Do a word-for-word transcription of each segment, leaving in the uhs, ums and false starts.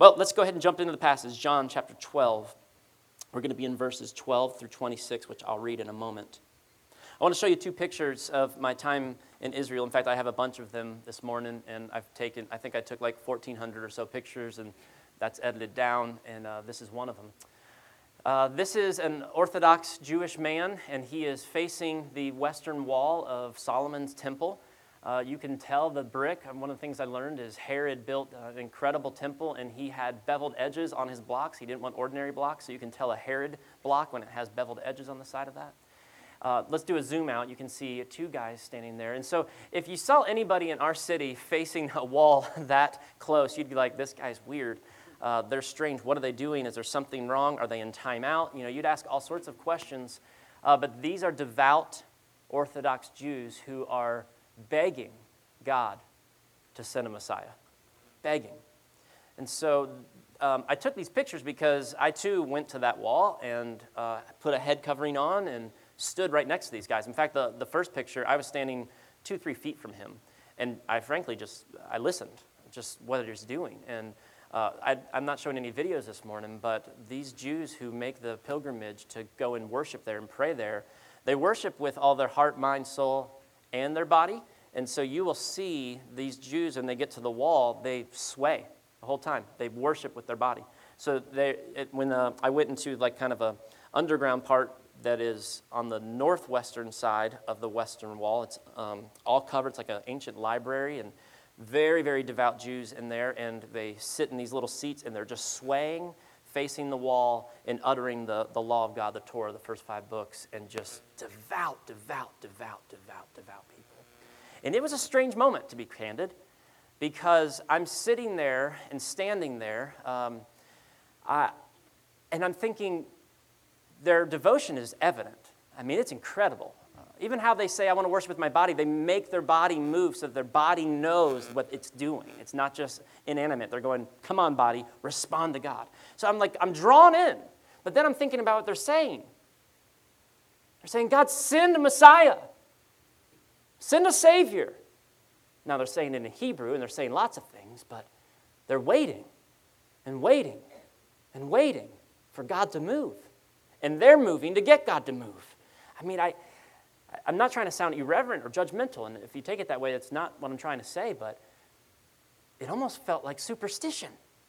Well, let's go ahead and jump into the passage, John chapter twelve. We're going to be in verses twelve through twenty-six, which I'll read in a moment. I want to show you two pictures of my time in Israel. In fact, I have a bunch of them this morning, and I've taken, I think I took like fourteen hundred or so pictures, and that's edited down, and uh, this is one of them. Uh, this is an Orthodox Jewish man, and he is facing the western wall of Solomon's temple. Uh, you can tell the brick. One of the things I learned is Herod built an incredible temple, and he had beveled edges on his blocks. He didn't want ordinary blocks, so you can tell a Herod block when it has beveled edges on the side of that. Uh, let's do a zoom out. You can see two guys standing there. And so if you saw anybody in our city facing a wall that close, you'd be like, this guy's weird. Uh, they're strange. What are they doing? Is there something wrong? Are they in timeout? You know, you'd ask all sorts of questions. Uh, but these are devout Orthodox Jews who are begging God to send a Messiah. Begging. And so um, I took these pictures because I too went to that wall and uh, put a head covering on and stood right next to these guys. In fact, the, the first picture, I was standing two, three feet from him. And I frankly just, I listened, just what he's doing. And uh, I, I'm not showing any videos this morning, but these Jews who make the pilgrimage to go and worship there and pray there, they worship with all their heart, mind, soul, and their body. And so you will see these Jews, when they get to the wall, they sway the whole time. They worship with their body. So they, it, when uh, I went into like kind of a underground part that is on the northwestern side of the western wall, it's um, all covered. It's like an ancient library, and very, very devout Jews in there, and they sit in these little seats, and they're just swaying, facing the wall, and uttering the, the law of God, the Torah, the first five books, and just devout, devout, devout, devout, devout people. And it was a strange moment, to be candid, because I'm sitting there and standing there, um, I, and I'm thinking their devotion is evident. I mean, it's incredible. Uh, even how they say, I want to worship with my body, they make their body move so that their body knows what it's doing. It's not just inanimate. They're going, come on, body, respond to God. So I'm like, I'm drawn in. But then I'm thinking about what they're saying. They're saying, God, send a Messiah. Send a Savior. Now, they're saying it in Hebrew, and they're saying lots of things, but they're waiting and waiting and waiting for God to move. And they're moving to get God to move. I mean, I, I'm not trying to sound irreverent or judgmental, and if you take it that way, it's not what I'm trying to say, but it almost felt like superstition.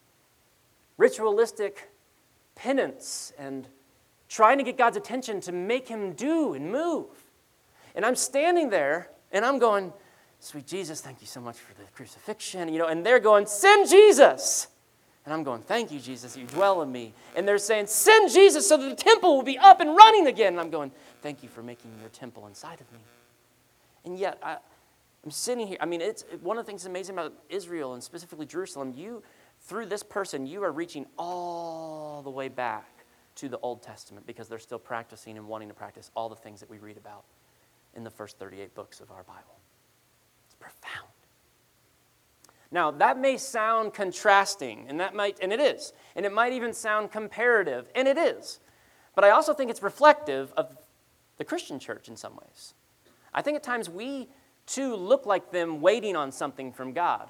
Ritualistic penance and trying to get God's attention to make him do and move. And I'm standing there, and I'm going, sweet Jesus, thank you so much for the crucifixion, you know, and they're going, send Jesus. And I'm going, thank you, Jesus, that you dwell in me. And they're saying, send Jesus so that the temple will be up and running again. And I'm going, thank you for making your temple inside of me. And yet, I, I'm sitting here. I mean, it's one of the things that's amazing about Israel, and specifically Jerusalem, you, through this person, you are reaching all the way back to the Old Testament because they're still practicing and wanting to practice all the things that we read about in the first thirty-eight books of our Bible. It's profound. Now, that may sound contrasting, and that might, and it is, and it might even sound comparative, and it is. But I also think it's reflective of the Christian church in some ways. I think at times we, too, look like them waiting on something from God.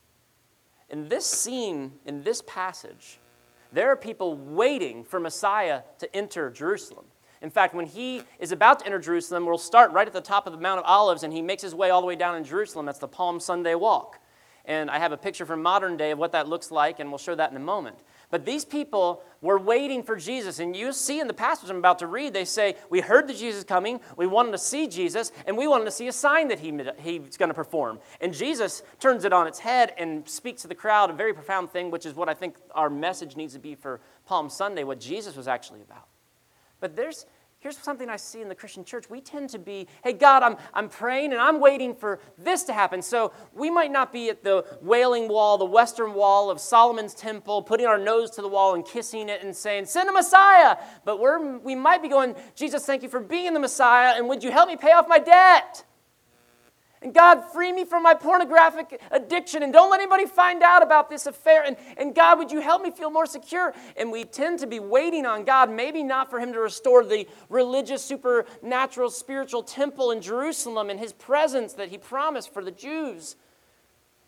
In this scene, in this passage, there are people waiting for Messiah to enter Jerusalem. In fact, when he is about to enter Jerusalem, we'll start right at the top of the Mount of Olives, and he makes his way all the way down in Jerusalem. That's the Palm Sunday walk. And I have a picture from modern day of what that looks like, and we'll show that in a moment. But these people were waiting for Jesus. And you see in the passage I'm about to read, they say, we heard that Jesus is coming, we wanted to see Jesus, and we wanted to see a sign that he, he's going to perform. And Jesus turns it on its head and speaks to the crowd a very profound thing, which is what I think our message needs to be for Palm Sunday, what Jesus was actually about. But there's Here's something I see in the Christian church. We tend to be, hey, God, I'm, I'm praying and I'm waiting for this to happen. So we might not be at the Wailing Wall, the western wall of Solomon's temple, putting our nose to the wall and kissing it and saying, send a Messiah. But we're, we might be going, Jesus, thank you for being the Messiah, and would you help me pay off my debt? And God, free me from my pornographic addiction, and don't let anybody find out about this affair. And, and God, would you help me feel more secure? And we tend to be waiting on God, maybe not for him to restore the religious, supernatural, spiritual temple in Jerusalem and his presence that he promised for the Jews.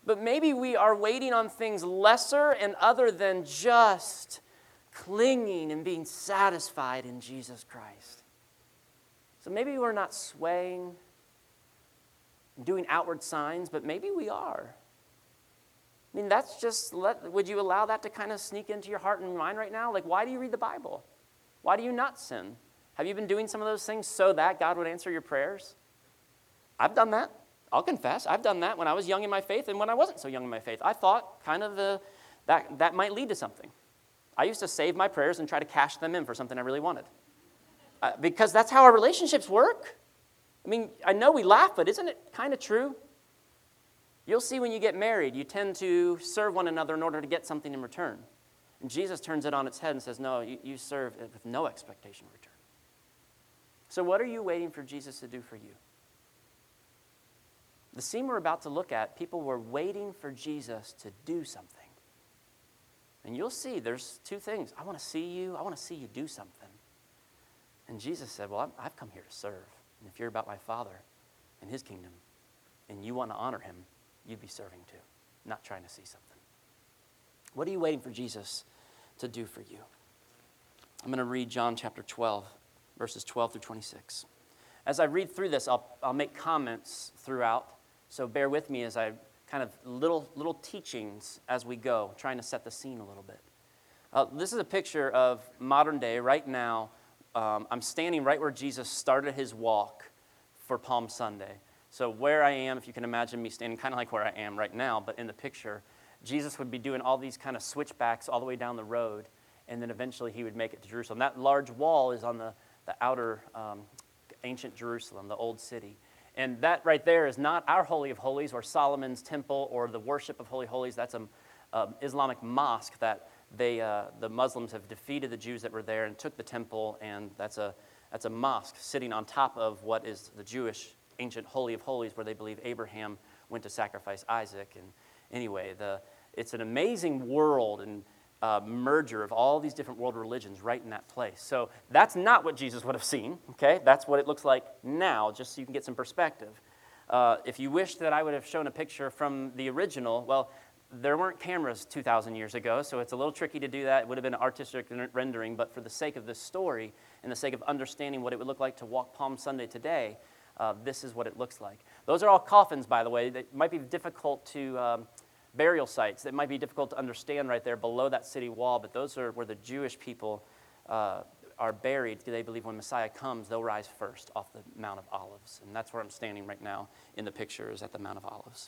But maybe we are waiting on things lesser and other than just clinging and being satisfied in Jesus Christ. So maybe we're not swaying, doing outward signs, but maybe we are. I mean, that's just, let, would you allow that to kind of sneak into your heart and mind right now? Like, why do you read the Bible? Why do you not sin? Have you been doing some of those things so that God would answer your prayers? I've done that. I'll confess. I've done that when I was young in my faith and when I wasn't so young in my faith. I thought kind of the, that, that might lead to something. I used to save my prayers and try to cash them in for something I really wanted. Uh, because that's how our relationships work. I mean, I know we laugh, but isn't it kind of true? You'll see when you get married, you tend to serve one another in order to get something in return. And Jesus turns it on its head and says, no, you, you serve with no expectation of return. So what are you waiting for Jesus to do for you? The scene we're about to look at, people were waiting for Jesus to do something. And you'll see there's two things. I want to see you. I want to see you do something. And Jesus said, well, I've come here to serve. And if you're about my Father and his kingdom, and you want to honor him, you'd be serving too, not trying to see something. What are you waiting for Jesus to do for you? I'm going to read John chapter twelve, verses twelve through twenty-six. As I read through this, I'll, I'll make comments throughout, so bear with me as I kind of little, little teachings as we go, trying to set the scene a little bit. Uh, this is a picture of modern day, right now. Um, I'm standing right where Jesus started his walk for Palm Sunday. So where I am, if you can imagine me standing kind of like where I am right now, but in the picture, Jesus would be doing all these kind of switchbacks all the way down the road, and then eventually he would make it to Jerusalem. That large wall is on the, the outer um, ancient Jerusalem, the old city. And that right there is not our Holy of Holies or Solomon's temple or the worship of Holy Holies. That's an um, Islamic mosque that they, uh, the Muslims have defeated the Jews that were there and took the temple, and that's a, that's a mosque sitting on top of what is the Jewish ancient Holy of Holies, where they believe Abraham went to sacrifice Isaac. And anyway, the, it's an amazing world and uh, merger of all these different world religions right in that place. So that's not what Jesus would have seen, okay? That's what it looks like now, just so you can get some perspective. Uh, if you wish that I would have shown a picture from the original, well, there weren't cameras two thousand years ago, so it's a little tricky to do that. It would have been an artistic rendering, but for the sake of this story and the sake of understanding what it would look like to walk Palm Sunday today, Uh, this is what it looks like. Those are all coffins, by the way. That might be difficult to, um, burial sites that might be difficult to understand right there below that city wall, but those are where the Jewish people uh, are buried. They believe when Messiah comes, they'll rise first off the Mount of Olives. And that's where I'm standing right now in the picture, is at the Mount of Olives.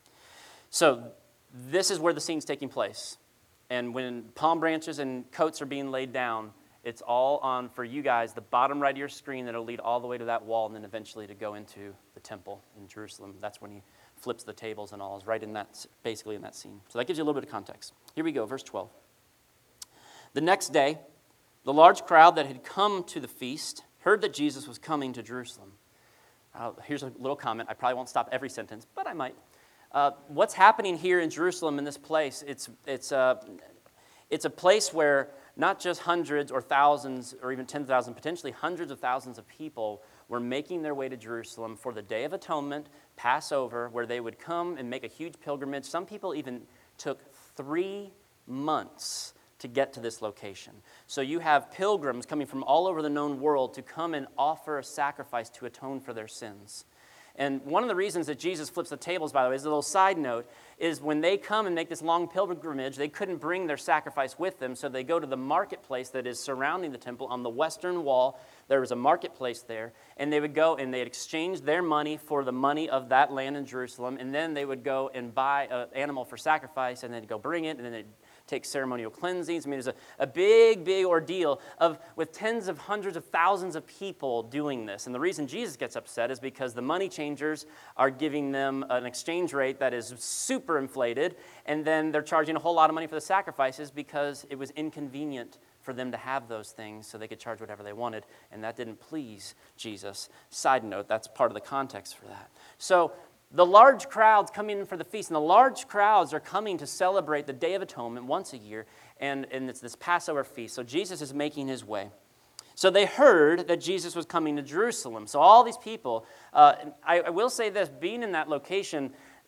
So this is where the scene's taking place. And when palm branches and coats are being laid down, it's all on, for you guys, the bottom right of your screen that'll lead all the way to that wall and then eventually to go into the temple in Jerusalem. That's when he flips the tables and all, is right in that, basically in that scene. So that gives you a little bit of context. Here we go, verse twelve. The next day, the large crowd that had come to the feast heard that Jesus was coming to Jerusalem. Uh, here's a little comment. I probably won't stop every sentence, but I might. Uh, what's happening here in Jerusalem in this place, it's, it's, uh, it's a place where not just hundreds or thousands or even ten thousand, potentially hundreds of thousands of people were making their way to Jerusalem for the Day of Atonement, Passover, where they would come and make a huge pilgrimage. Some people even took three months to get to this location. So you have pilgrims coming from all over the known world to come and offer a sacrifice to atone for their sins. And one of the reasons that Jesus flips the tables, by the way, is a little side note, is when they come and make this long pilgrimage, they couldn't bring their sacrifice with them, so they go to the marketplace that is surrounding the temple on the western wall. There was a marketplace there, and they would go and they'd exchange their money for the money of that land in Jerusalem, and then they would go and buy an animal for sacrifice, and then they'd go bring it, and then they'd take ceremonial cleansings. I mean, there's a, a big, big ordeal of with tens of hundreds of thousands of people doing this. And the reason Jesus gets upset is because the money changers are giving them an exchange rate that is super inflated, and then they're charging a whole lot of money for the sacrifices because it was inconvenient for them to have those things so they could charge whatever they wanted, and that didn't please Jesus. Side note, that's part of the context for that. So the large crowds come in for the feast, and the large crowds are coming to celebrate the Day of Atonement once a year, and, and it's this Passover feast. So Jesus is making his way. So they heard that Jesus was coming to Jerusalem. So all these people, uh, I, I will say this, being in that location,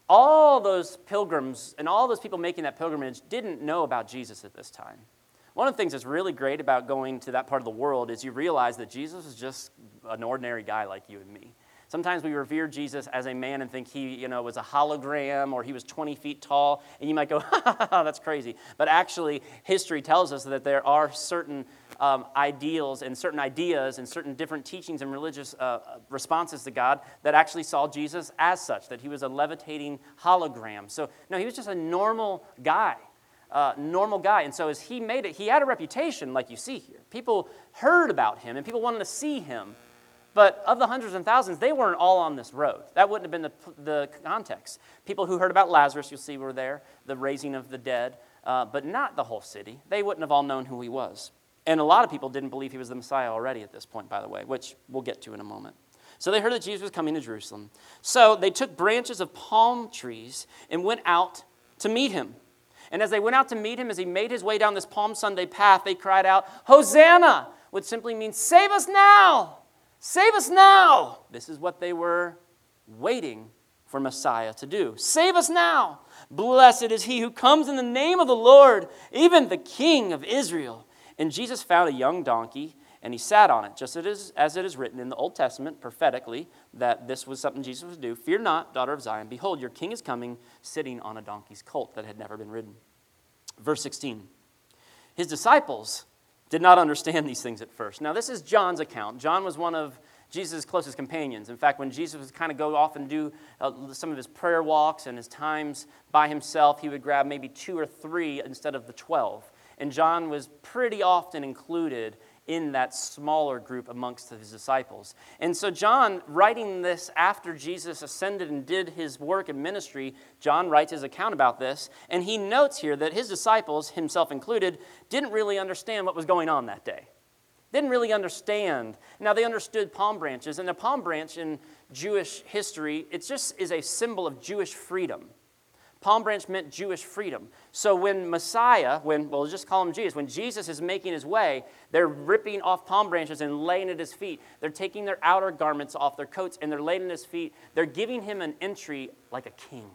all those pilgrims and all those people making that pilgrimage didn't know about Jesus at this time. One of the things that's really great about going to that part of the world is you realize that Jesus is just an ordinary guy like you and me. Sometimes we revere Jesus as a man and think he, you know, was a hologram or he was twenty feet tall, and you might go, ha, ha, ha, that's crazy. But actually, history tells us that there are certain um, ideals and certain ideas and certain different teachings and religious uh, responses to God that actually saw Jesus as such, that he was a levitating hologram. So, no, he was just a normal guy. Uh, normal guy. And so as he made it, he had a reputation like you see here. People heard about him and people wanted to see him. But of the hundreds and thousands, they weren't all on this road. That wouldn't have been the, the context. People who heard about Lazarus, you'll see, were there, the raising of the dead, uh, but not the whole city. They wouldn't have all known who he was. And a lot of people didn't believe he was the Messiah already at this point, by the way, which we'll get to in a moment. So they heard that Jesus was coming to Jerusalem. So they took branches of palm trees and went out to meet him. And as they went out to meet him, as he made his way down this Palm Sunday path, they cried out, Hosanna, which simply means, save us now. Save us now! This is what they were waiting for Messiah to do. Save us now! Blessed is he who comes in the name of the Lord, even the King of Israel. And Jesus found a young donkey, and he sat on it, just as it is written in the Old Testament prophetically that this was something Jesus would do. Fear not, daughter of Zion. Behold, your king is coming, sitting on a donkey's colt that had never been ridden. Verse sixteen. His disciples did not understand these things at first. Now, this is John's account. John was one of Jesus' closest companions. In fact, when Jesus would kind of go off and do uh, some of his prayer walks and his times by himself, he would grab maybe two or three instead of the twelve. And John was pretty often included in that smaller group amongst his disciples. And so John, writing this after Jesus ascended and did his work and ministry, John writes his account about this, and he notes here that his disciples, himself included, didn't really understand what was going on that day. Didn't really understand. Now, they understood palm branches, and a palm branch in Jewish history, it just is a symbol of Jewish freedom. Palm branch meant Jewish freedom. So when Messiah, when well, we'll just call him Jesus, when Jesus is making his way, they're ripping off palm branches and laying at his feet. They're taking their outer garments off their coats and they're laying at his feet. They're giving him an entry like a king.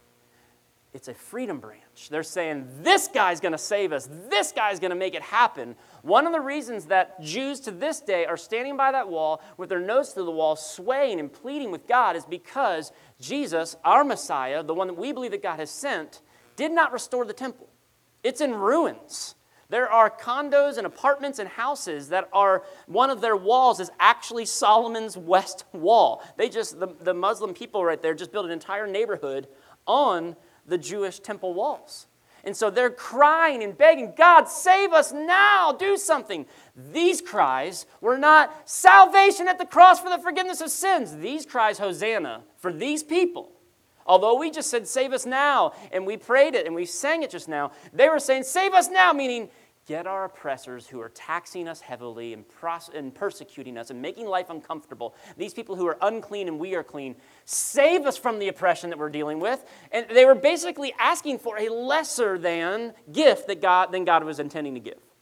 It's a freedom branch. They're saying, this guy's going to save us. This guy's going to make it happen. One of the reasons that Jews to this day are standing by that wall with their nose to the wall, swaying and pleading with God is because Jesus, our Messiah, the one that we believe that God has sent, did not restore the temple. It's in ruins. There are condos and apartments and houses that are, one of their walls is actually Solomon's West Wall. They just, the, the Muslim people right there just built an entire neighborhood on the Jewish temple walls. And so they're crying and begging, God, save us now, do something. These cries were not salvation at the cross for the forgiveness of sins. These cries, Hosanna, for these people. Although we just said, save us now, and we prayed it, and we sang it just now, they were saying, save us now, meaning, get our oppressors who are taxing us heavily and, pros- and persecuting us and making life uncomfortable. These people who are unclean and we are clean. Save us from the oppression that we're dealing with. And they were basically asking for a lesser than gift that God than God was intending to give.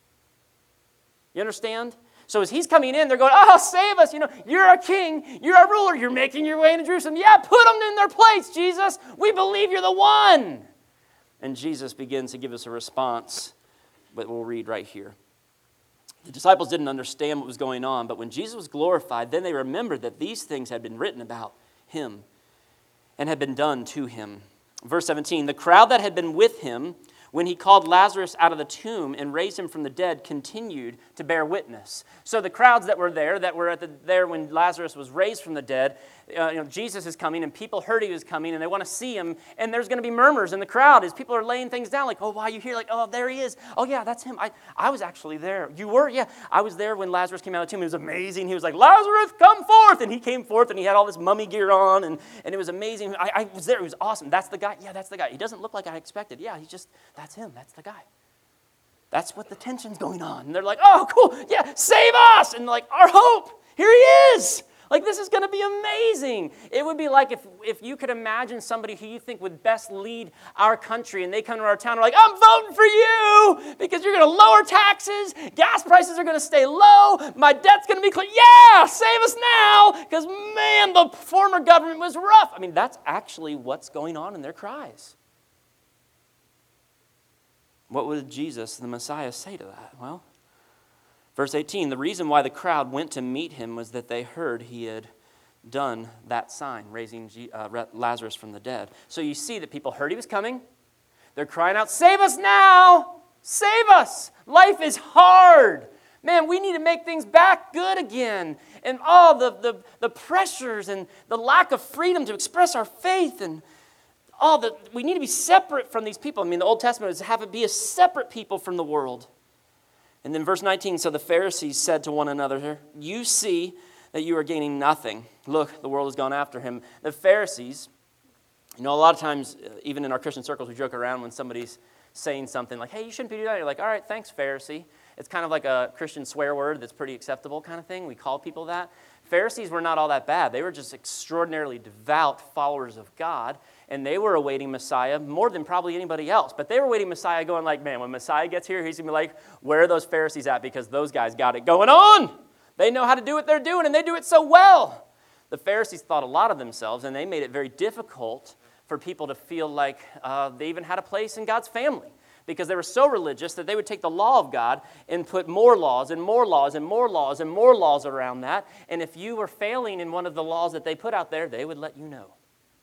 You understand? So as he's coming in, they're going, oh, save us. You know, you're our king. You're our ruler. You're making your way into Jerusalem. Yeah, put them in their place, Jesus. We believe you're the one. And Jesus begins to give us a response. But we'll read right here. The disciples didn't understand what was going on, but when Jesus was glorified, then they remembered that these things had been written about him and had been done to him. Verse seventeen, the crowd that had been with him when he called Lazarus out of the tomb and raised him from the dead continued to bear witness. So the crowds that were there, that were at the, there when Lazarus was raised from the dead, uh, you know, Jesus is coming and people heard he was coming and they want to see him. And there's going to be murmurs in the crowd as people are laying things down like, oh, why you here? Like, oh, there he is. Oh, yeah, that's him. I, I was actually there. You were? Yeah. I was there when Lazarus came out of the tomb. It was amazing. He was like, Lazarus, come forth. And he came forth and he had all this mummy gear on and, and it was amazing. I, I was there. It was awesome. That's the guy. Yeah, that's the guy. He doesn't look like I expected. Yeah, he's just... That's him. That's the guy. That's what the tension's going on. And they're like, oh, cool. Yeah, save us. And like, our hope. Here he is. Like, this is going to be amazing. It would be like if, if you could imagine somebody who you think would best lead our country, and they come to our town and are like, I'm voting for you because you're going to lower taxes, gas prices are going to stay low, my debt's going to be clear. Yeah, save us now because, man, the former government was rough. I mean, that's actually what's going on in their cries. What would Jesus, the Messiah, say to that? Well, verse eighteen, the reason why the crowd went to meet him was that they heard he had done that sign, raising uh, Lazarus from the dead. So you see that people heard he was coming. They're crying out, save us now! Save us! Life is hard. Man, we need to make things back good again. And all the, the, the pressures and the lack of freedom to express our faith and all the, we need to be separate from these people. I mean, the Old Testament is to have it be a separate people from the world. And then verse nineteen, so the Pharisees said to one another, you see that you are gaining nothing. Look, the world has gone after him. The Pharisees, you know, a lot of times, even in our Christian circles, we joke around when somebody's saying something like, hey, you shouldn't be doing that. You're like, all right, thanks, Pharisee. It's kind of like a Christian swear word that's pretty acceptable kind of thing. We call people that. Pharisees were not all that bad. They were just extraordinarily devout followers of God, and they were awaiting Messiah more than probably anybody else. But they were awaiting Messiah going like, man, when Messiah gets here, he's going to be like, where are those Pharisees at? Because those guys got it going on. They know how to do what they're doing, and they do it so well. The Pharisees thought a lot of themselves, and they made it very difficult for people to feel like uh, they even had a place in God's family, because they were so religious that they would take the law of God and put more laws and more laws and more laws and more laws around that. And if you were failing in one of the laws that they put out there, they would let you know.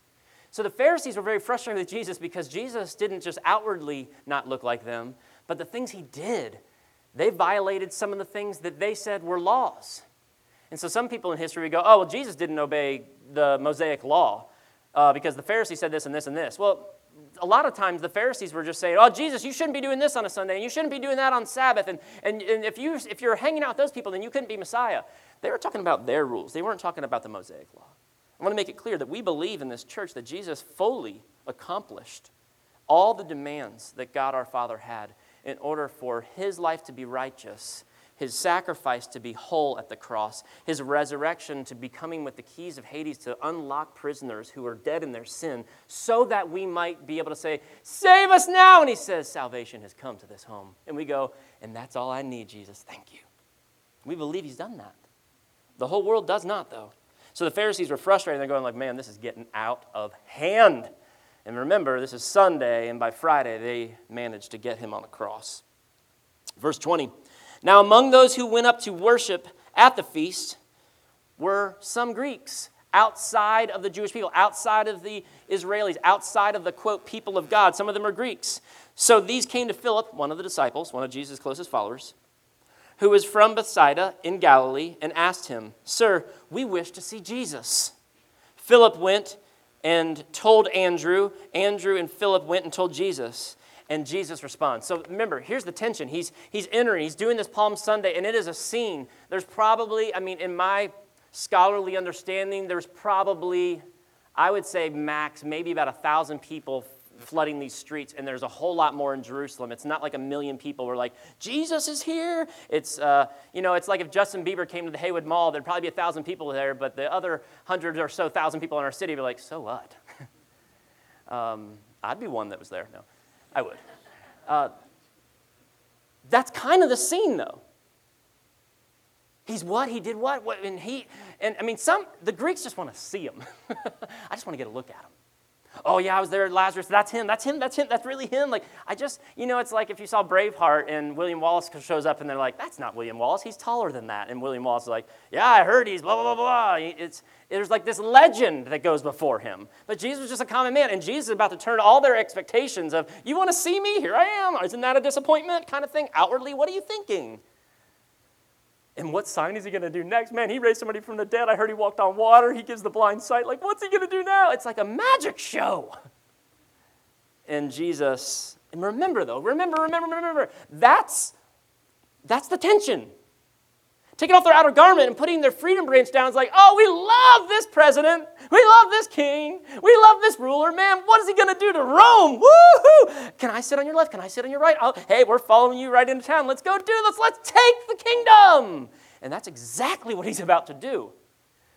So the Pharisees were very frustrated with Jesus because Jesus didn't just outwardly not look like them, but the things he did, they violated some of the things that they said were laws. And so some people in history would go, oh, well, Jesus didn't obey the Mosaic law uh, because the Pharisees said this and this and this. Well, a lot of times the Pharisees were just saying, oh, Jesus, you shouldn't be doing this on a Sunday, and you shouldn't be doing that on Sabbath, and, and, and if, you, if you're hanging out with those people, then you couldn't be Messiah. They were talking about their rules. They weren't talking about the Mosaic law. I want to make it clear that we believe in this church that Jesus fully accomplished all the demands that God our Father had in order for his life to be righteous, his sacrifice to be whole at the cross, his resurrection to be coming with the keys of Hades to unlock prisoners who are dead in their sin, so that we might be able to say, save us now. And he says, salvation has come to this home. And we go, and that's all I need, Jesus. Thank you. We believe he's done that. The whole world does not, though. So the Pharisees were frustrated. They're going like, man, this is getting out of hand. And remember, this is Sunday, and by Friday, they managed to get him on the cross. Verse twenty. Now among those who went up to worship at the feast were some Greeks outside of the Jewish people, outside of the Israelis, outside of the, quote, people of God. Some of them are Greeks. So these came to Philip, one of the disciples, one of Jesus' closest followers, who was from Bethsaida in Galilee, and asked him, Sir, we wish to see Jesus. Philip went and told Andrew. Andrew and Philip went and told Jesus. And Jesus responds. So remember, here's the tension. He's, he's entering, he's doing this Palm Sunday, and it is a scene. There's probably, I mean, in my scholarly understanding, there's probably, I would say max, maybe about a thousand people flooding these streets, and there's a whole lot more in Jerusalem. It's not like a million people were like, Jesus is here. It's, uh, you know, it's like if Justin Bieber came to the Haywood Mall, there'd probably be a thousand people there, but the other hundred or so thousand people in our city would be like, so what? um, I'd be one that was there. No. I would. Uh, that's kind of the scene, though. He's what? He did what? what? And he, and I mean, some the Greeks just want to see him. I just want to get a look at him. Oh yeah, I was there at Lazarus. That's him. That's him. That's him. That's really him. Like I just, you know, it's like if you saw Braveheart and William Wallace shows up and they're like, that's not William Wallace. He's taller than that. And William Wallace is like, yeah, I heard he's blah blah blah blah. It's there's like this legend that goes before him. But Jesus was just a common man, and Jesus is about to turn all their expectations of, you want to see me? Here I am. Isn't that a disappointment? Kind of thing. Outwardly, what are you thinking? And what sign is he going to do next? Man, he raised somebody from the dead. I heard he walked on water. He gives the blind sight. Like, what's he going to do now? It's like a magic show. And Jesus, and remember though, remember, remember, remember, that's, that's the tension. Taking off their outer garment and putting their freedom branch down is like, oh, we love this president. We love this king. We love this ruler. Man, what is he going to do to Rome? Woo-hoo! Can I sit on your left? Can I sit on your right? Oh, hey, we're following you right into town. Let's go do this. Let's take the kingdom. And that's exactly what he's about to do.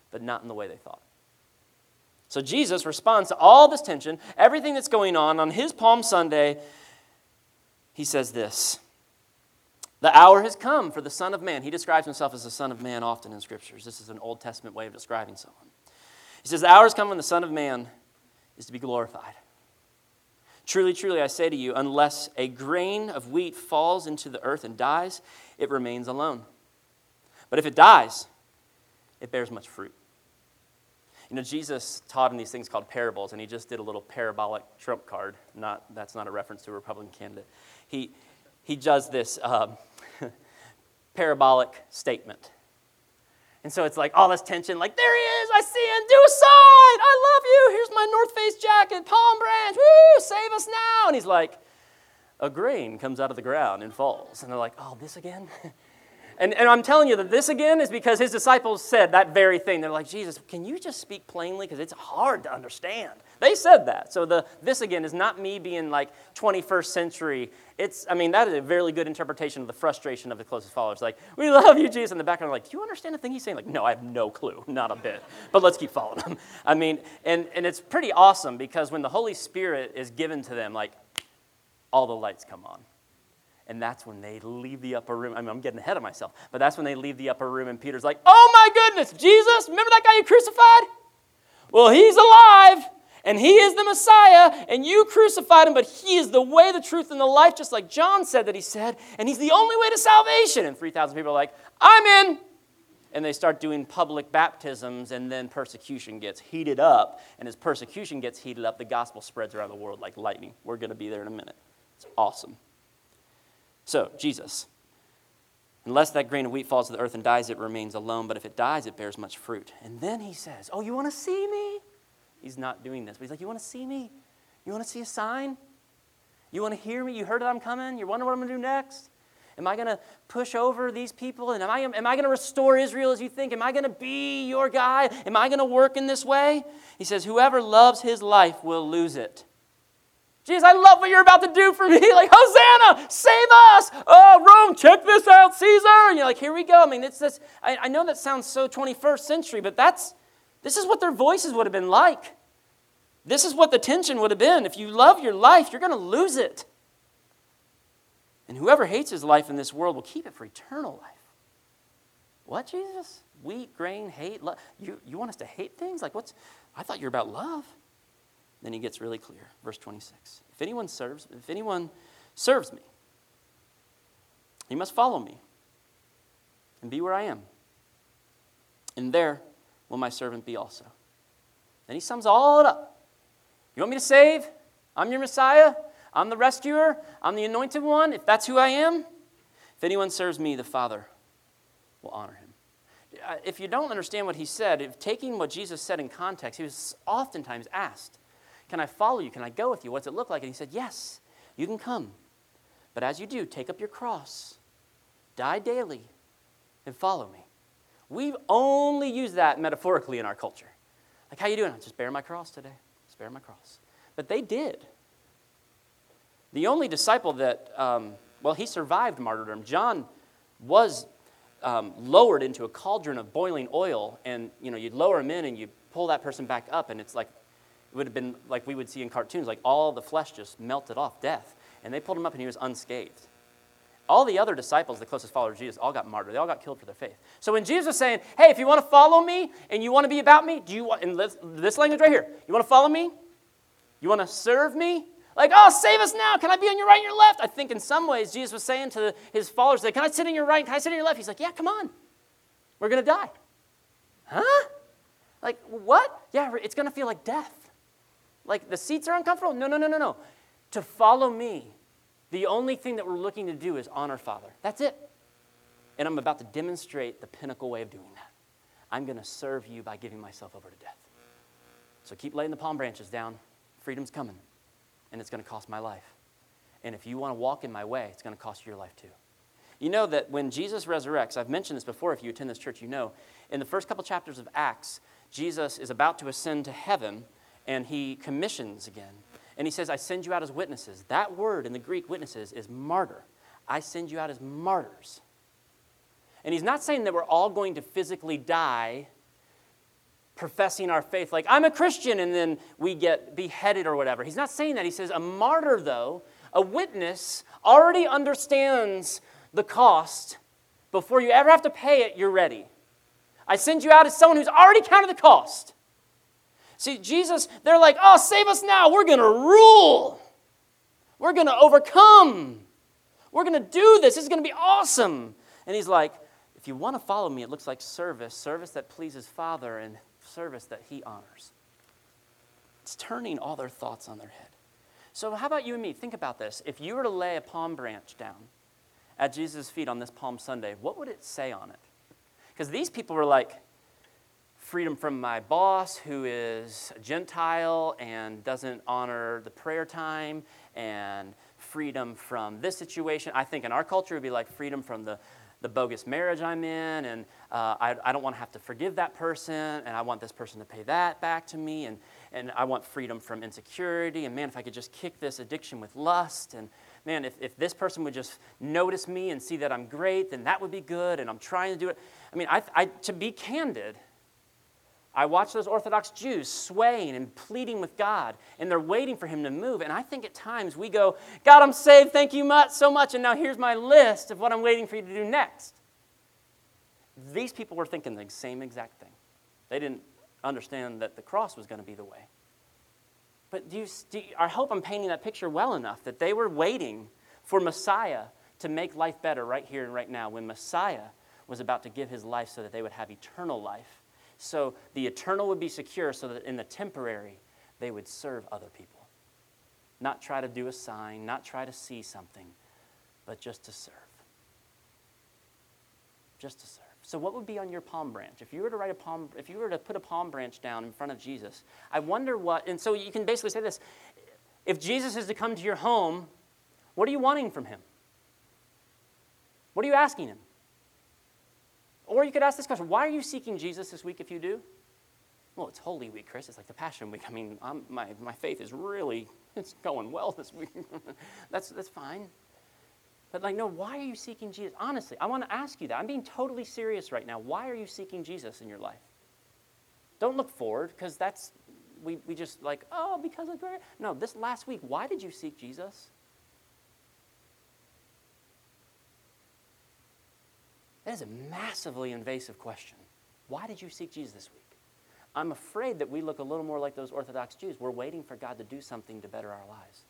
but not in the way they thought. So Jesus responds to all this tension, everything that's going on on his Palm Sunday. He says this, the hour has come for the Son of Man. He describes himself as the Son of Man often in Scriptures. This is an Old Testament way of describing someone. He says, the hour has come when the Son of Man is to be glorified. Truly, truly, I say to you, unless a grain of wheat falls into the earth and dies, it remains alone. But if it dies, it bears much fruit. You know, Jesus taught in these things called parables, and he just did a little parabolic trump card. Not That's not a reference to a Republican candidate. He, he does this uh, parabolic statement. And so it's like all this tension, like, there he is, I see him, do a sign, I love you, here's my North Face jacket, palm branch, woo, save us now. And he's like, a grain comes out of the ground and falls. And they're like, oh, this again? And, and I'm telling you that this again is because his disciples said that very thing. They're like, Jesus, can you just speak plainly? Because it's hard to understand. They said that. So the this again is not me being like twenty-first century. It's, I mean, that is a very good interpretation of the frustration of the closest followers. Like, we love you, Jesus. In the background, like, do you understand the thing he's saying? Like, no, I have no clue, not a bit. But let's keep following him. I mean, and, and it's pretty awesome because when the Holy Spirit is given to them, like, all the lights come on. And that's when they leave the upper room. I mean, I'm getting ahead of myself. But that's when they leave the upper room and Peter's like, oh my goodness, Jesus, remember that guy you crucified? Well, he's alive and he is the Messiah and you crucified him, but he is the way, the truth, and the life, just like John said that he said, and he's the only way to salvation. And three thousand people are like, I'm in. And they start doing public baptisms, and then persecution gets heated up. And as persecution gets heated up, the gospel spreads around the world like lightning. We're going to be there in a minute. It's awesome. So, Jesus, unless that grain of wheat falls to the earth and dies, it remains alone. But if it dies, it bears much fruit. And then he says, oh, you want to see me? He's not doing this. But he's like, you want to see me? You want to see a sign? You want to hear me? You heard that I'm coming? You wonder what I'm going to do next? Am I going to push over these people? And am I, am I going to restore Israel as you think? Am I going to be your guy? Am I going to work in this way? He says, whoever loves his life will lose it. Jesus, I love what you're about to do for me. Like, Hosanna, save us. Oh, Rome, check this out, Caesar. And you're like, here we go. I mean, it's this. I, I know that sounds so twenty-first century, but that's this is what their voices would have been like. This is what the tension would have been. If you love your life, you're going to lose it. And whoever hates his life in this world will keep it for eternal life. What, Jesus? Wheat, grain, hate, love. You, you want us to hate things? Like, what's, I thought you were about love. Then he gets really clear. Verse twenty-six. If anyone serves, if anyone serves me, he must follow me and be where I am. And there will my servant be also. Then he sums all it up. You want me to save? I'm your Messiah. I'm the rescuer. I'm the anointed one. If that's who I am, if anyone serves me, the Father will honor him. If you don't understand what he said, if taking what Jesus said in context, he was oftentimes asked, can I follow you? Can I go with you? What's it look like? And he said, yes, you can come. But as you do, take up your cross, die daily, and follow me. We've only used that metaphorically in our culture. Like, how you doing? Just bear my cross today. Just bear my cross. But they did. The only disciple that, um, well, he survived martyrdom. John was um, lowered into a cauldron of boiling oil, and, you know, you'd lower him in and you pull that person back up, and it's like, it would have been like we would see in cartoons, like all the flesh just melted off, death. And they pulled him up and he was unscathed. All the other disciples, the closest followers of Jesus, all got martyred. They all got killed for their faith. So when Jesus was saying, hey, if you want to follow me and you want to be about me, do you want, in this, this language right here, you want to follow me? You want to serve me? Like, oh, save us now. Can I be on your right and your left? I think in some ways Jesus was saying to his followers, can I sit on your right? Can I sit on your left? He's like, yeah, come on. We're going to die. Huh? Like, what? Yeah, it's going to feel like death. Like, the seats are uncomfortable? No, no, no, no, no. To follow me, the only thing that we're looking to do is honor Father. That's it. And I'm about to demonstrate the pinnacle way of doing that. I'm going to serve you by giving myself over to death. So keep laying the palm branches down. Freedom's coming. And it's going to cost my life. And if you want to walk in my way, it's going to cost your life too. You know that when Jesus resurrects, I've mentioned this before, if you attend this church, you know, in the first couple chapters of Acts, Jesus is about to ascend to heaven, and he commissions again. And he says, I send you out as witnesses. That word in the Greek, witnesses, is martyr. I send you out as martyrs. And he's not saying that we're all going to physically die professing our faith, like, I'm a Christian, and then we get beheaded or whatever. He's not saying that. He says a martyr, though, a witness, already understands the cost. Before you ever have to pay it, you're ready. I send you out as someone who's already counted the cost. See, Jesus, they're like, oh, save us now. We're going to rule. We're going to overcome. We're going to do this. This is going to be awesome. And he's like, if you want to follow me, it looks like service, service that pleases Father and service that he honors. It's turning all their thoughts on their head. So how about you and me? Think about this. If you were to lay a palm branch down at Jesus' feet on this Palm Sunday, what would it say on it? Because these people were like, freedom from my boss who is a Gentile and doesn't honor the prayer time, and freedom from this situation. I think in our culture it would be like freedom from the, the bogus marriage I'm in, and uh, I, I don't want to have to forgive that person, and I want this person to pay that back to me, and, and I want freedom from insecurity, and man, if I could just kick this addiction with lust, and man, if, if this person would just notice me and see that I'm great, then that would be good, and I'm trying to do it. I mean, I, I, to be candid, I watch those Orthodox Jews swaying and pleading with God, and they're waiting for him to move. And I think at times we go, God, I'm saved, thank you much, so much, and now here's my list of what I'm waiting for you to do next. These people were thinking the same exact thing. They didn't understand that the cross was going to be the way. But do you, do you, I hope I'm painting that picture well enough that they were waiting for Messiah to make life better right here and right now, when Messiah was about to give his life so that they would have eternal life. So the eternal would be secure, so that in the temporary, they would serve other people. Not try to do a sign, not try to see something, but just to serve. Just to serve. So what would be on your palm branch? If you were to write a palm, if you were to put a palm branch down in front of Jesus, I wonder what, and so you can basically say this, if Jesus is to come to your home, what are you wanting from him? What are you asking him? Or you could ask this question, why are you seeking Jesus this week if you do? Well, it's Holy Week, Chris. It's like the Passion Week. I mean, I'm, my, my faith is really, it's going well this week. that's, that's fine. But like, no, why are you seeking Jesus? Honestly, I want to ask you that. I'm being totally serious right now. Why are you seeking Jesus in your life? Don't look forward, because that's, we, we just like, oh, because of prayer. No, this last week, why did you seek Jesus? That is a massively invasive question. Why did you seek Jesus this week? I'm afraid that we look a little more like those Orthodox Jews. We're waiting for God to do something to better our lives.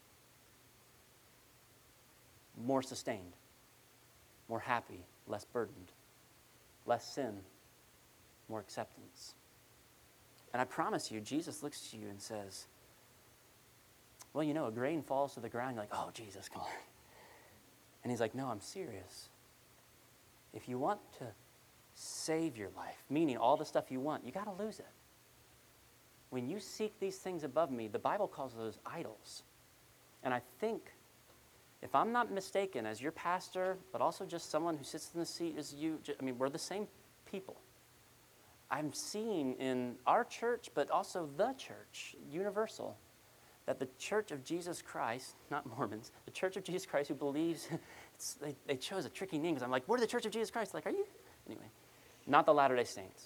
More sustained, more happy, less burdened, less sin, more acceptance. And I promise you, Jesus looks to you and says, well, you know, a grain falls to the ground. You're like, oh, Jesus, come on. And he's like, no, I'm serious. If you want to save your life, meaning all the stuff you want, you got to lose it. When you seek these things above me, the Bible calls those idols. And I think, if I'm not mistaken, as your pastor, but also just someone who sits in the seat as you, I mean, we're the same people. I'm seeing in our church, but also the church, universal, that the Church of Jesus Christ, not Mormons, the Church of Jesus Christ who believes, it's, they, they chose a tricky name, because I'm like, we're the Church of Jesus Christ. Like, are you? Anyway, not the Latter-day Saints.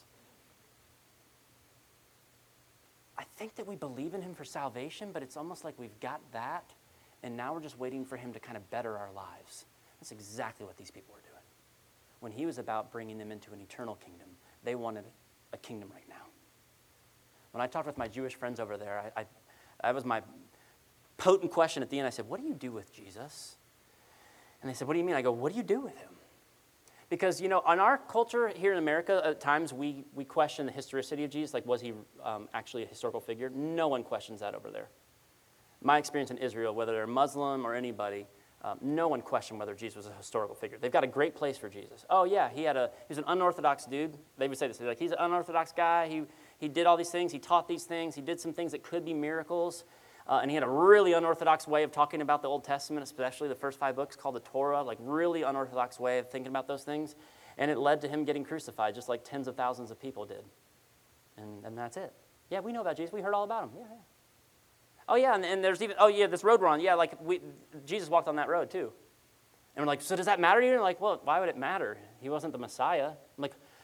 I think that we believe in him for salvation, but it's almost like we've got that, and now we're just waiting for him to kind of better our lives. That's exactly what these people were doing. When he was about bringing them into an eternal kingdom, they wanted a kingdom right now. When I talked with my Jewish friends over there, I, I that was my potent question at the end. I said, what do you do with Jesus? And they said, what do you mean? I go, what do you do with him? Because, you know, in our culture here in America, at times we, we question the historicity of Jesus. Like, was he um, actually a historical figure? No one questions that over there. My experience in Israel, whether they're Muslim or anybody, um, no one questioned whether Jesus was a historical figure. They've got a great place for Jesus. Oh, yeah, he had a he was an unorthodox dude. They would say this. They're like, he's an unorthodox guy. He He did all these things. He taught these things. He did some things that could be miracles. Uh, and he had a really unorthodox way of talking about the Old Testament, especially the first five books called the Torah, like really unorthodox way of thinking about those things. And it led to him getting crucified, just like tens of thousands of people did. And, and that's it. Yeah, we know about Jesus. We heard all about him. Yeah, yeah. Oh, yeah, and, and there's even, oh, yeah, this road we're on. Yeah, like we, Jesus walked on that road, too. And we're like, so does that matter to you? And like, well, why would it matter? He wasn't the Messiah. I'm like,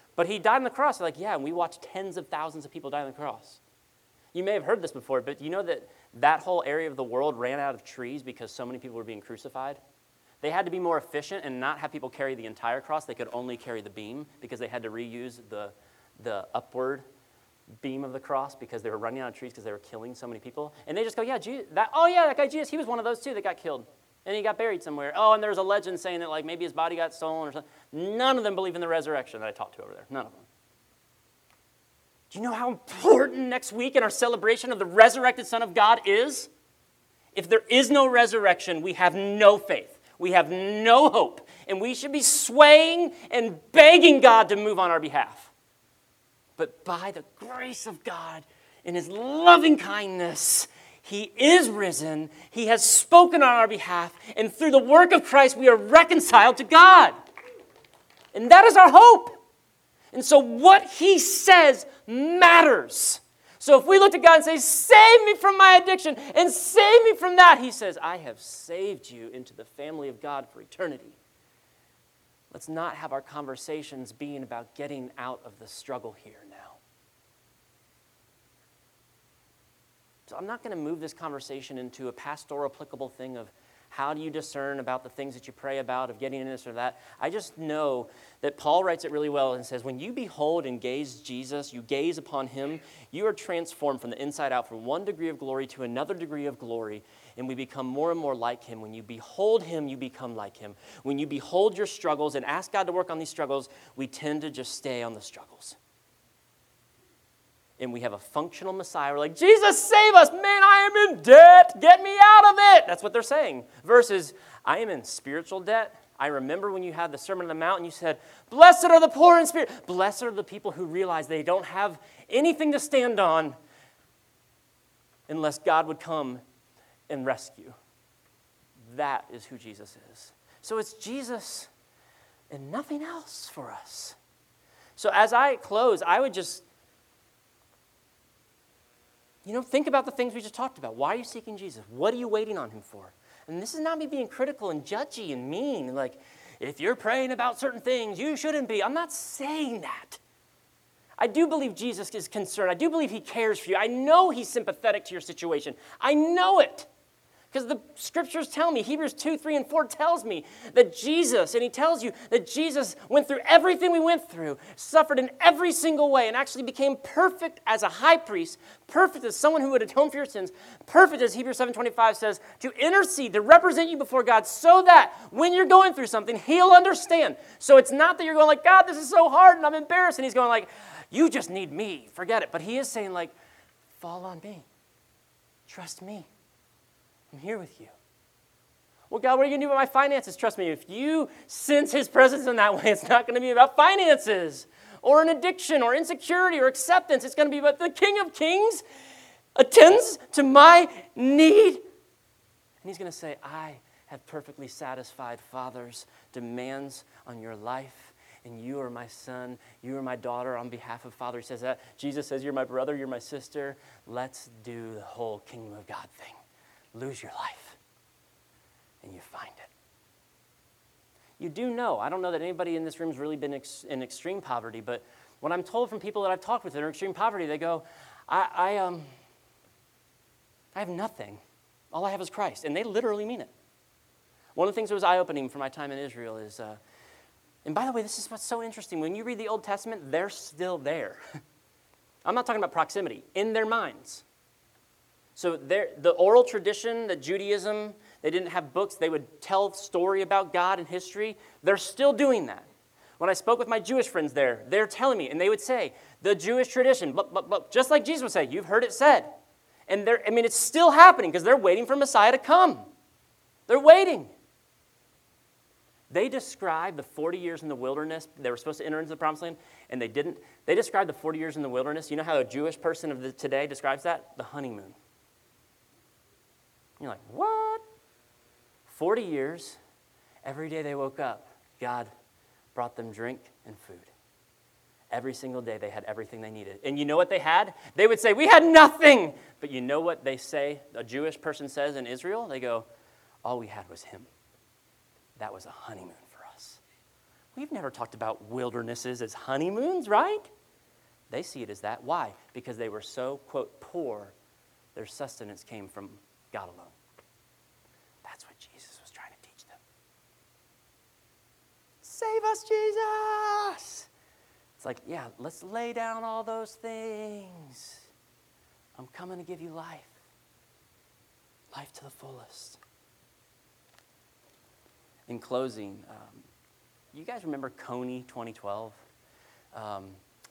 But he died on the cross. They're like, yeah, and we watched tens of thousands of people die on the cross. You may have heard this before, but you know that that whole area of the world ran out of trees because so many people were being crucified? They had to be more efficient and not have people carry the entire cross. They could only carry the beam because they had to reuse the, the upward beam of the cross because they were running out of trees because they were killing so many people. And they just go, yeah, Jesus, that, oh yeah, that guy Jesus, he was one of those too that got killed. And he got buried somewhere. Oh, and there's a legend saying that like maybe his body got stolen or something. None of them believe in the resurrection that I talked to over there. None of them. Do you know how important next week in our celebration of the resurrected Son of God is? If there is no resurrection, we have no faith. We have no hope. And we should be swaying and begging God to move on our behalf. But by the grace of God and His loving kindness, He is risen. He has spoken on our behalf. And through the work of Christ, we are reconciled to God. And that is our hope. And so what He says matters. So if we look to God and say, save me from my addiction and save me from that, He says, I have saved you into the family of God for eternity. Let's not have our conversations being about getting out of the struggle here now. So I'm not going to move this conversation into a pastoral applicable thing of how do you discern about the things that you pray about, of getting in this or that. I just know that Paul writes it really well and says, when you behold and gaze Jesus, you gaze upon Him, you are transformed from the inside out from one degree of glory to another degree of glory, and we become more and more like Him. When you behold Him, you become like Him. When you behold your struggles and ask God to work on these struggles, we tend to just stay on the struggles. And we have a functional Messiah. We're like, Jesus, save us. Man, I am in debt. Get me out of it. That's what they're saying. Versus, I am in spiritual debt. I remember when you had the Sermon on the Mount and you said, blessed are the poor in spirit. Blessed are the people who realize they don't have anything to stand on unless God would come and rescue. That is who Jesus is. So it's Jesus and nothing else for us. So as I close, I would just You know, think about the things we just talked about. Why are you seeking Jesus? What are you waiting on Him for? And this is not me being critical and judgy and mean. Like, if you're praying about certain things, you shouldn't be. I'm not saying that. I do believe Jesus is concerned. I do believe He cares for you. I know He's sympathetic to your situation. I know it. Because the scriptures tell me, Hebrews two, three, and four tells me that Jesus, and He tells you that Jesus went through everything we went through, suffered in every single way, and actually became perfect as a high priest, perfect as someone who would atone for your sins, perfect as Hebrews seven twenty-five says, to intercede, to represent you before God so that when you're going through something, He'll understand. So it's not that you're going like, God, this is so hard and I'm embarrassed. And He's going like, you just need me. Forget it. But He is saying like, fall on me. Trust me. I'm here with you. Well, God, what are you going to do about my finances? Trust me, if you sense His presence in that way, it's not going to be about finances or an addiction or insecurity or acceptance. It's going to be about the King of Kings attends to my need. And He's going to say, I have perfectly satisfied Father's demands on your life. And you are my son, you are my daughter on behalf of Father. He says that. Jesus says, you're my brother, you're my sister. Let's do the whole kingdom of God thing. Lose your life, and you find it. You do know, I don't know that anybody in this room has really been ex- in extreme poverty, but when I'm told from people that I've talked with that are in extreme poverty, they go, I, I, um, I have nothing. All I have is Christ, and they literally mean it. One of the things that was eye-opening for my time in Israel is, uh, and by the way, this is what's so interesting. When you read the Old Testament, they're still there. I'm not talking about proximity, in their minds. So the oral tradition that Judaism, they didn't have books, they would tell story about God and history. They're still doing that. When I spoke with my Jewish friends there, they're telling me, and they would say, the Jewish tradition, blah, blah, blah, just like Jesus would say, you've heard it said. And they're, I mean, it's still happening because they're waiting for Messiah to come. They're waiting. They describe the forty years in the wilderness. They were supposed to enter into the promised land, and they didn't. They described the forty years in the wilderness. You know how a Jewish person of the, today describes that? The honeymoon. You're like, what? forty years, every day they woke up, God brought them drink and food. Every single day they had everything they needed. And you know what they had? They would say, we had nothing. But you know what they say, a Jewish person says in Israel? They go, all we had was Him. That was a honeymoon for us. We've never talked about wildernesses as honeymoons, right? They see it as that. Why? Because they were so, quote, poor, their sustenance came from God alone. That's what Jesus was trying to teach them. Save us, Jesus! It's like, yeah, let's lay down all those things. I'm coming to give you life. Life to the fullest. In closing, um, you guys remember Kony twenty twelve? Um,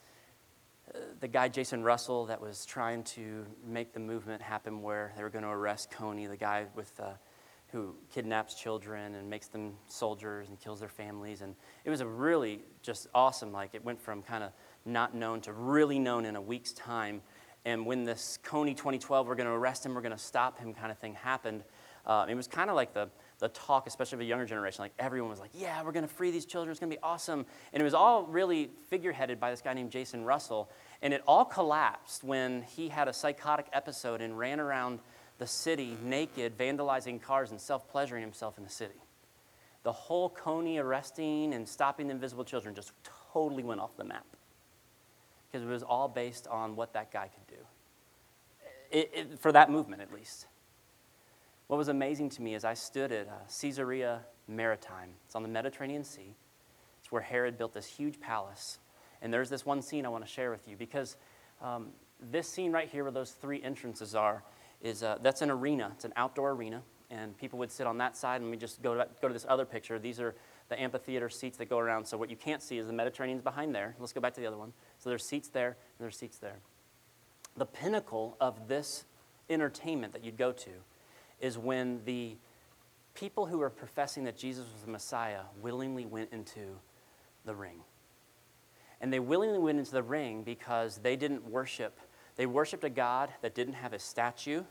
the guy, Jason Russell, that was trying to make the movement happen where they were going to arrest Kony, the guy with uh, who kidnaps children and makes them soldiers and kills their families. And it was a really just awesome, like it went from kind of not known to really known in a week's time. And when this Kony twenty twelve, we're going to arrest him, we're going to stop him kind of thing happened, uh, it was kind of like the, the talk, especially of a younger generation. Like everyone was like, yeah, we're going to free these children. It's going to be awesome. And it was all really figureheaded by this guy named Jason Russell. And it all collapsed when he had a psychotic episode and ran around the city naked, vandalizing cars and self-pleasuring himself in the city. The whole Kony arresting and stopping the invisible children just totally went off the map. Because it was all based on what that guy could do. It, it, for that movement, at least. What was amazing to me is I stood at uh, Caesarea Maritime. It's on the Mediterranean Sea. It's where Herod built this huge palace. And there's this one scene I want to share with you because um, this scene right here where those three entrances are, is uh, that's an arena. It's an outdoor arena. And people would sit on that side. And let me just go to, go to this other picture. These are the amphitheater seats that go around. So what you can't see is the Mediterranean's behind there. Let's go back to the other one. So there's seats there, and there's seats there. The pinnacle of this entertainment that you'd go to is when the people who were professing that Jesus was the Messiah willingly went into the ring. And they willingly went into the ring because they didn't worship. They worshiped a God that didn't have a statue.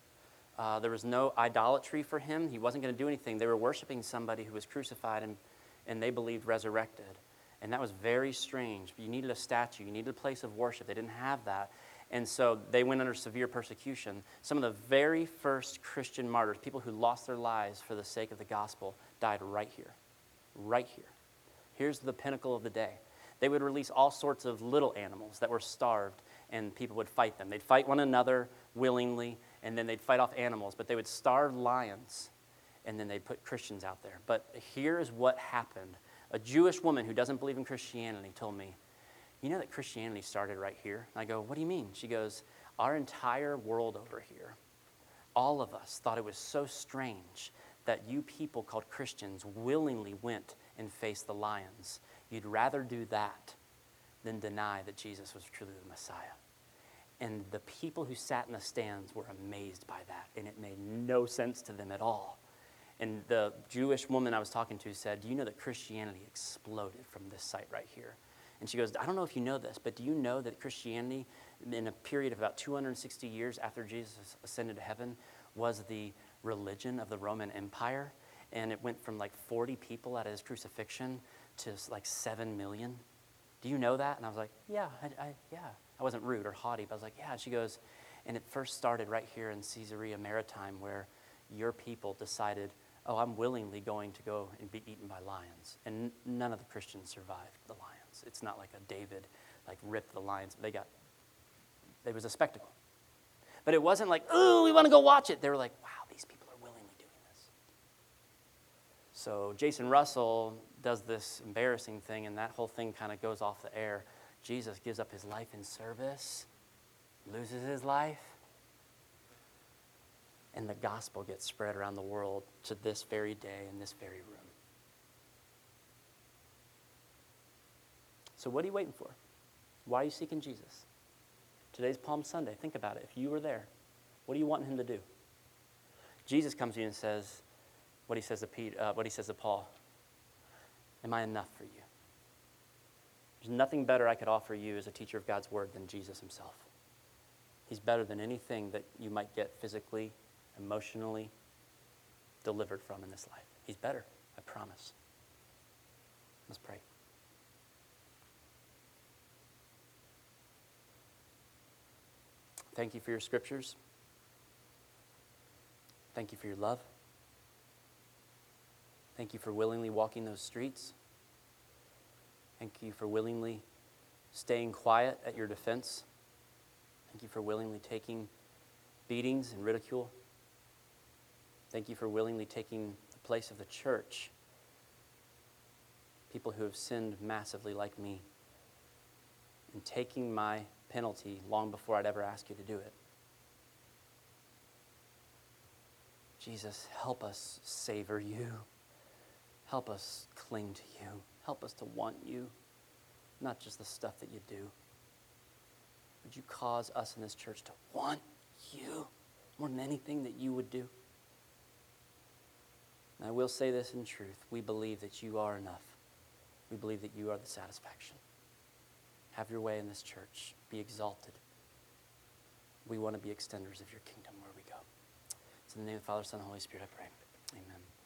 Uh, there was no idolatry for him. He wasn't going to do anything. They were worshiping somebody who was crucified and, and they believed resurrected. And that was very strange. You needed a statue. You needed a place of worship. They didn't have that. And so they went under severe persecution. Some of the very first Christian martyrs, people who lost their lives for the sake of the gospel, died right here. Right here. Here's the pinnacle of the day. They would release all sorts of little animals that were starved, and people would fight them. They'd fight one another willingly, and then they'd fight off animals. But they would starve lions, and then they'd put Christians out there. But here's what happened. A Jewish woman who doesn't believe in Christianity told me, you know that Christianity started right here? And I go, what do you mean? She goes, our entire world over here, all of us thought it was so strange that you people called Christians willingly went and faced the lions. You'd rather do that than deny that Jesus was truly the Messiah. And the people who sat in the stands were amazed by that, and it made no sense to them at all. And the Jewish woman I was talking to said, do you know that Christianity exploded from this site right here? And she goes, I don't know if you know this, but do you know that Christianity, in a period of about two hundred sixty years after Jesus ascended to heaven, was the religion of the Roman Empire? And it went from like forty people at his crucifixion to like seven million. Do you know that? And I was like, yeah, I, I, yeah. I wasn't rude or haughty, but I was like, yeah. And she goes, and it first started right here in Caesarea Maritime where your people decided, oh, I'm willingly going to go and be eaten by lions. And n- none of the Christians survived the lions. It's not like a David, like, ripped the lions. They got, it was a spectacle. But it wasn't like, oh, we want to go watch it. They were like, wow, these people are willingly doing this. So Jason Russell does this embarrassing thing, and that whole thing kind of goes off the air. Jesus gives up his life in service, loses his life, and the gospel gets spread around the world to this very day in this very room. So what are you waiting for? Why are you seeking Jesus? Today's Palm Sunday. Think about it. If you were there, what do you want him to do? Jesus comes to you and says, what he says to Pete, uh, what he says to Paul, am I enough for you? There's nothing better I could offer you as a teacher of God's word than Jesus himself. He's better than anything that you might get physically, emotionally delivered from in this life. He's better, I promise. Let's pray. Thank you for your scriptures. Thank you for your love. Thank you for willingly walking those streets. Thank you for willingly staying quiet at your defense. Thank you for willingly taking beatings and ridicule. Thank you for willingly taking the place of the church, people who have sinned massively like me, and taking my penalty long before I'd ever ask you to do it. Jesus, help us savor you. Help us cling to you. Help us to want you, not just the stuff that you do. Would you cause us in this church to want you more than anything that you would do? And I will say this in truth. We believe that you are enough. We believe that you are the satisfaction. Have your way in this church. Be exalted. We want to be extenders of your kingdom where we go. It's in the name of the Father, Son, and Holy Spirit I pray. Amen.